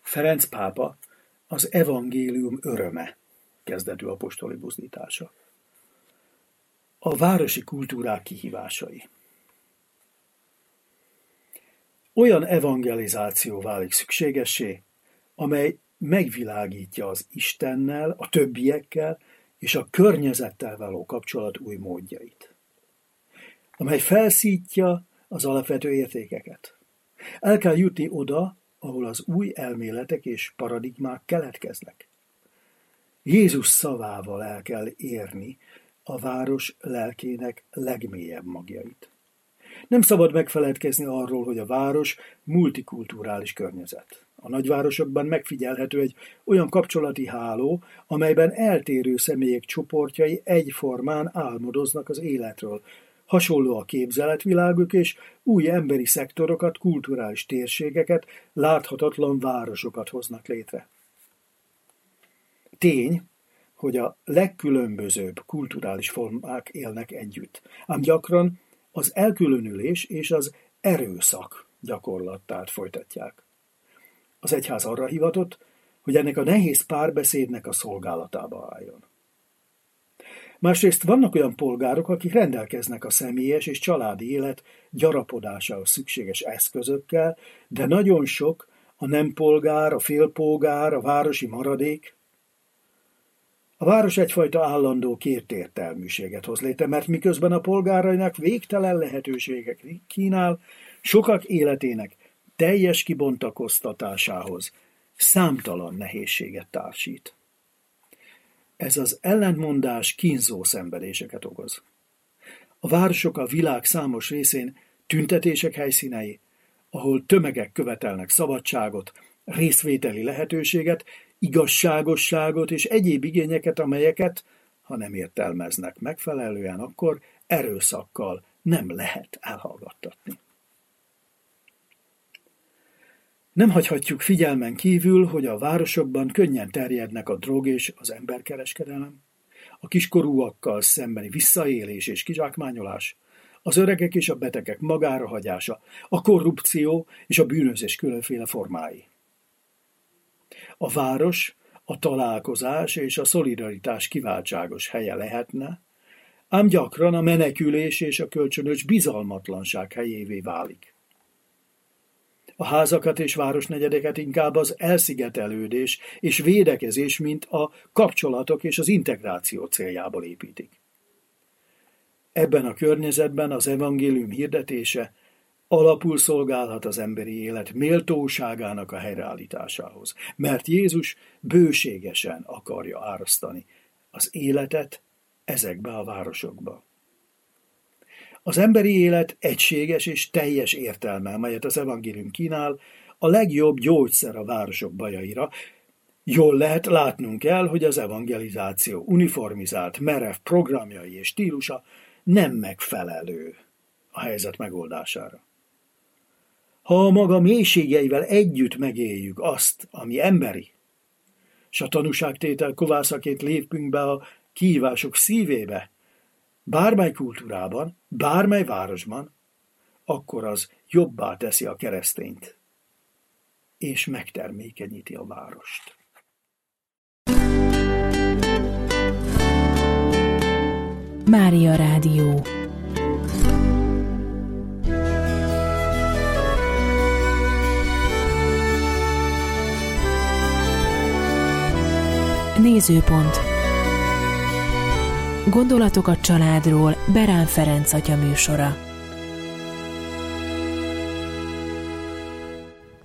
Ferenc pápa az evangélium öröme kezdetű apostoli buzdítása. A városi kultúrák kihívásai. Olyan evangelizáció válik szükségessé, amely megvilágítja az Istennel, a többiekkel és a környezettel való kapcsolat új módjait. Amely felszítja az alapvető értékeket. El kell jutni oda, ahol az új elméletek és paradigmák keletkeznek. Jézus szavával el kell érni a város lelkének legmélyebb magjait. Nem szabad megfeledkezni arról, hogy a város multikulturális környezet. A nagyvárosokban megfigyelhető egy olyan kapcsolati háló, amelyben eltérő személyek csoportjai egyformán álmodoznak az életről. Hasonló a képzeletviláguk, és új emberi szektorokat, kulturális térségeket, láthatatlan városokat hoznak létre. Tény, hogy a legkülönbözőbb kulturális formák élnek együtt, ám gyakran az elkülönülés és az erőszak gyakorlatát folytatják. Az egyház arra hivatott, hogy ennek a nehéz párbeszédnek a szolgálatába álljon. Másrészt vannak olyan polgárok, akik rendelkeznek a személyes és családi élet gyarapodásához szükséges eszközökkel, de nagyon sok a nem polgár, a félpolgár, a városi maradék. A város egyfajta állandó kétértelműséget hoz létre, mert miközben a polgárainak végtelen lehetőségek kínál, sokak életének teljes kibontakoztatásához számtalan nehézséget társít. Ez az ellentmondás kínzó szenvedéseket okoz. A városok a világ számos részén tüntetések helyszínei, ahol tömegek követelnek szabadságot, részvételi lehetőséget, igazságosságot és egyéb igényeket, amelyeket, ha nem értelmeznek megfelelően, akkor erőszakkal nem lehet elhallgattatni. Nem hagyhatjuk figyelmen kívül, hogy a városokban könnyen terjednek a drog és az emberkereskedelem, a kiskorúakkal szembeni visszaélés és kizsákmányolás, az öregek és a betegek magára hagyása, a korrupció és a bűnözés különféle formái. A város a találkozás és a szolidaritás kiváltságos helye lehetne, ám gyakran a menekülés és a kölcsönös bizalmatlanság helyévé válik. A házakat és városnegyedeket inkább az elszigetelődés és védekezés, mint a kapcsolatok és az integráció céljából építik. Ebben a környezetben az evangélium hirdetése alapul szolgálhat az emberi élet méltóságának a helyreállításához, mert Jézus bőségesen akarja árasztani az életet ezekbe a városokba. Az emberi élet egységes és teljes értelme, amelyet az evangélium kínál, a legjobb gyógyszer a városok bajaira. Jól lehet, látnunk kell, hogy az evangelizáció uniformizált, merev programjai és stílusa nem megfelelő a helyzet megoldására. Ha a maga mélységeivel együtt megéljük azt, ami emberi, s a tanúságtétel kovászaként lépünk be a kihívások szívébe, bármely kultúrában, bármely városban, akkor az jobbá teszi a keresztényt, és megtermékenyíti a várost. Mária Rádió. Nézőpont. Gondolatok a családról Berán Ferenc atya műsora.